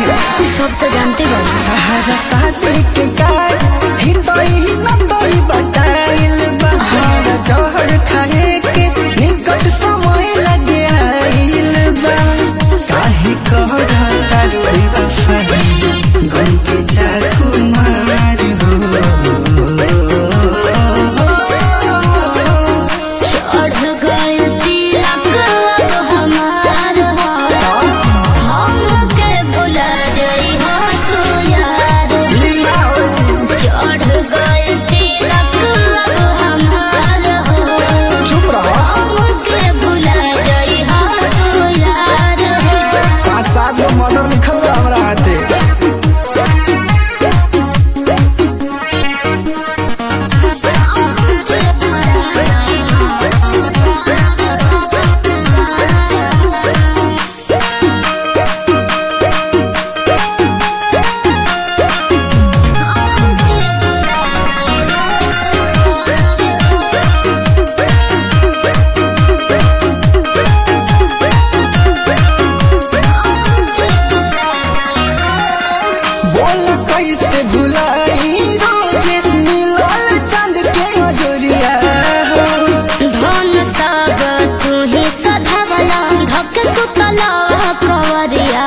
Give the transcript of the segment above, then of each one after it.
सब तो जानते हरा शादी के कार्ड हितई नतई बताइल बा हरा जहर खाए के निकट समय लगे आइल बा काहे कहरा तारू बेवफाई गम के चाकू मार चढ़ गए तिलक अब हमार हो हमके भुला जाई हो तू यार चढ़ गए तिलक अब हमार हो चुप रहो हमके भुला जाई हो तू यार 5-7 गो मर्डर लिखल बा हमरा हाथे बोल कैसे भुलाई रोजे मिलल चंद के अजोरिया धन सब तू ही सधवला धक सुतला कवरिया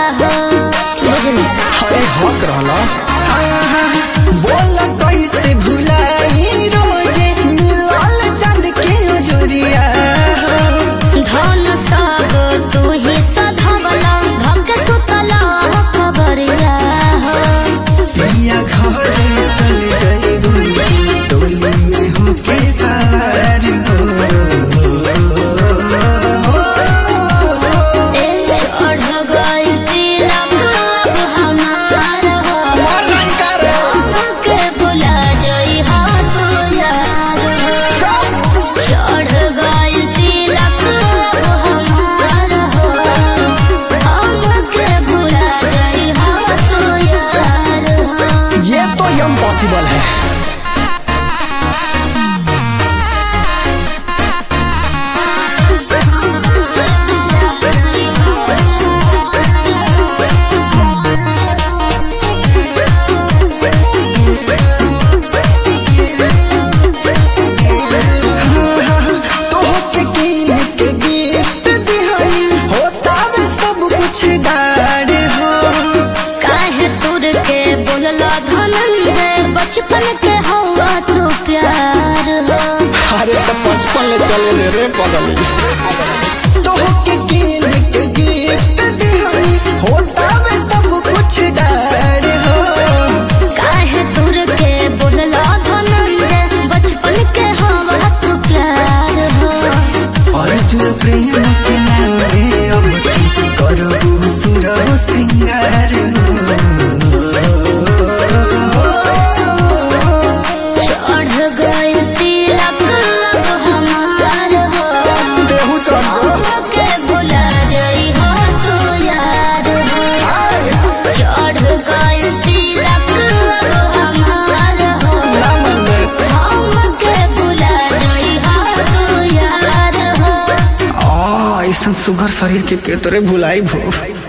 हरे हक रहला बोल कैसे भुलाई रोजे मिलल चंद के अजोरिया धन सब तू ही सधवला धक सुतला कवरिया पिया घरे चल जाइबू टोली में होके सवार हो चढ़ गई तिलक अब हमार हो हमके भुला जाई हो तू यार चढ़ गई तिलक अब हमार हो हमके भुला जाई हो तू यार ये तो इम्पॉसिबल है तोहके कीन के गिफ्ट दिहनी होता वे सब कुछ डार हो काहे तुर के बोलला धनंजय बचपन के हवा तो प्यार हो अरे तो 55 ले चले ले रे पगली तोहके कीन के गिफ्ट दिहनी होता वे सब कुछ डार हो काहे तुर के बोलला धनंजय बचपन के हवा तो प्यार हो और जो प्रेम के नामे अब की करबू सुरव सिंगार चढ़ गए तिलक अब हमार हो देहू चल हमके भुला जाई हो तू यार चढ़ गए तिलक अब हमार हो ना मन में हमके भुला जाई हो तू यार ऐसा सुगर शरीर के तोरे भुलाई भो